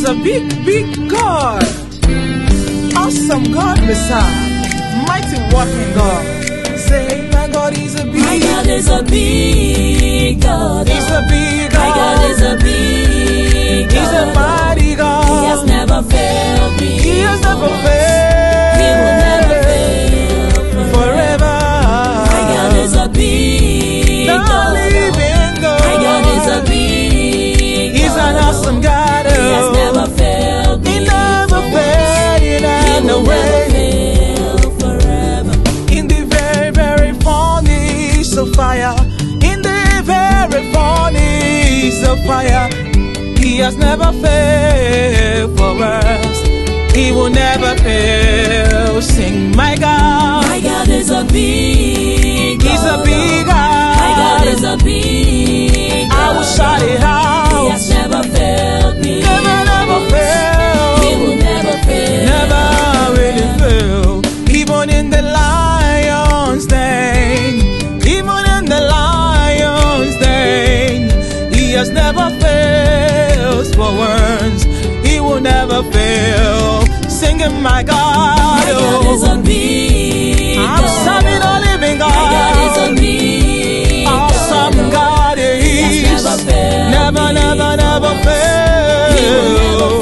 a big, big God. Awesome God beside, mighty working God. Say, my God is a big. My God is a big God. He's a big God. My God is a big God. He's a mighty God. He has never failed me. He has never failed. He will never fail forever. My God is a big God. Living God. My God is a big God. He's an awesome God. He has never failed me. He never failed in no way. Forever. In the very, very furnace of fire, in the very furnace of fire, He has never failed for us. He will never fail. Sing, my God. My God is a big God. He's a big God. My God is a big God. I will shout it out. He has never failed me. Never fail. He will never fail. Never really fail. Even in the lion's den, even in the lion's den, He has never failed for words. He will never fail. Singing, my God. My God is a big God. I'm serving a living God. My God is a big awesome God. He has never failed. Never fail. He will never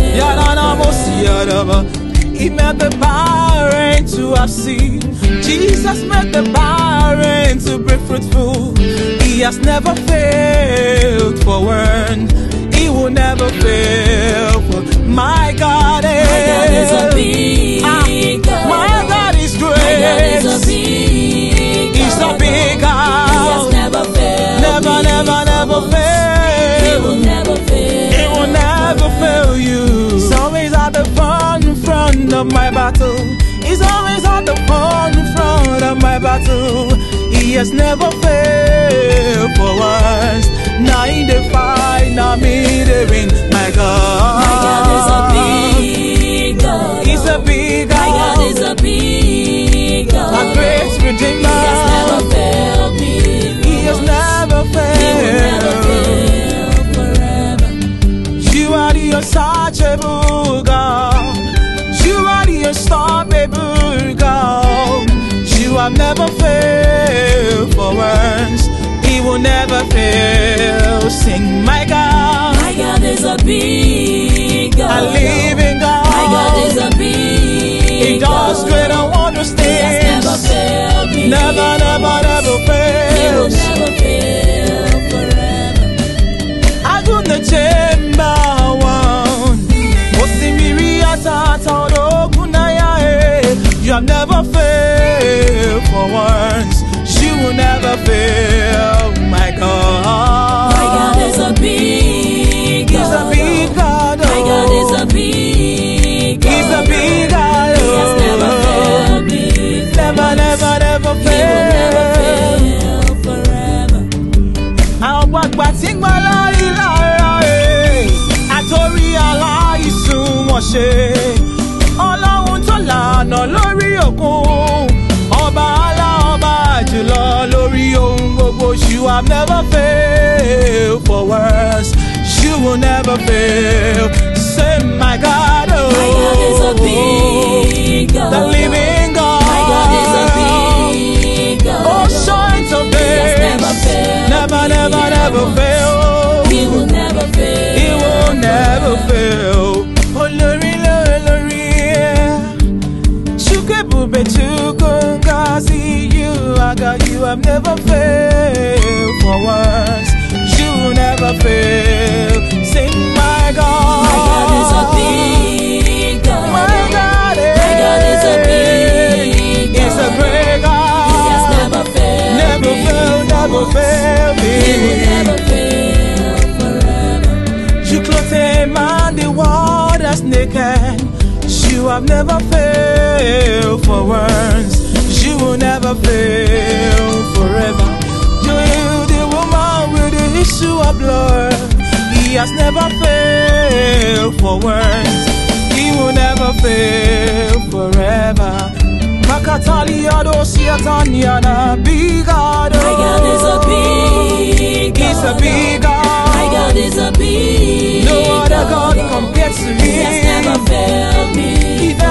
fail. He made the barren to have seed. Jesus made the barren to be fruitful. He has never failed for one. He will never fail for my God. My God is a big God. My God is great. My God is a big God. He's a big God. He has never failed. Never fail. He will never fail. He will never fail you. He's always at the front of my battle. He's always at the front of my battle. He has never failed for once. Now in the fight, now me the win. My God. My God is a big God. He's a big God. My God is a big God. A great Redeemer. He has never failed me. He has never failed. He will never fail forever. You are the unsearchable God. You are the unstoppable God. You have never failed for once. He will never fail. Sing, my God. My God is a big God. A living God. My God is a big God. He does great and wondrous things. He has never failed me. Never fails. He will never fail forever. I do the chamber one. You have never failed for once. You will never fail, my God. My God is a big God. He's a big God. My God is a big God. He's a big God. He has never failed me. Never He fail. will never fail forever. Àwọn gbàgbà tí ń gbọ́ lórí lára ẹ̀ àtòrí aláìsùn wọ́n ṣe. Ọlọ́run tó lànà lórí òkun, ọba alá ọba jùlọ lórí ohun gbogbo. You have never failed for worse. You will never fail. Say, my God, oh. My God is a big God. The living God. My God is a big God. Oh, shines of He has days. never failed. Never fail. He will never fail. He will never fail. Oh, Lori, Chukebube Chukungazi, I got you have never failed for once. You will never fail. Sing, my God. My God is a big God. My God is a big God. He's a great God. He has never failed. Never fail me. He will never fail forever. You clothe him and the waters naked. You have never failed for once. You will never fail forever. You heal the woman with the issue of blood. He has never failed for once. He will never fail forever. Makatali Adosiatanyana, big God. My God is a big God. He's a big God. My God is a big No other God God. compares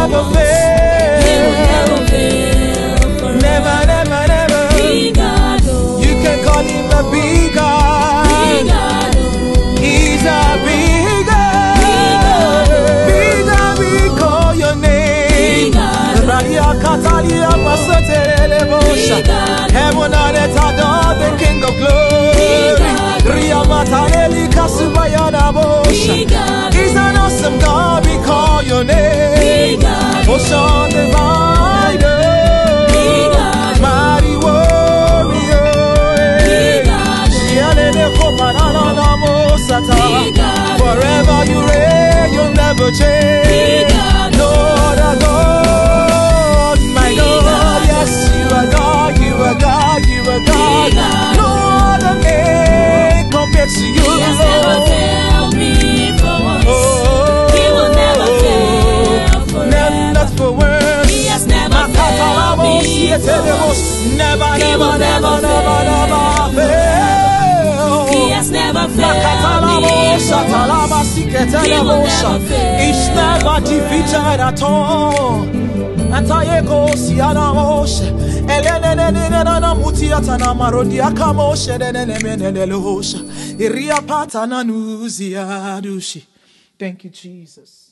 never once. fail. He will never fail forever. Never, never, never. Big God, oh. You can call him a big God. Big God, oh. He's a big God. Big God, we call your name. Big God, Radia Katalia Masotere Bosha. Big God. Heaven and earth adore the King of Glory. Big God. Ria Mataneli Kasubayana Bosha. Big God. He's an awesome God, we call your name. Big God. Ocean divider. Big God. Mighty warrior. Big God. Shialele Kopanana Mosata. Big God. Forever you reign, you'll never change. Big God. Lord our God, my Big God. God. Yes, you are God, you are God, you are God. Big God. No other name compared to you, He has never Lord. failed me for once. Oh, He will never fail forever. not for words. He has never failed me for once. Never, He never, will never, never never, never fail. He has never failed me for once. He will never fail. It's never defeated at all. Antayeko siana moshe. Elene mutiata na marodi akamoshe denene lehosha. Iria patana nuzia dushi. Thank you, Jesus.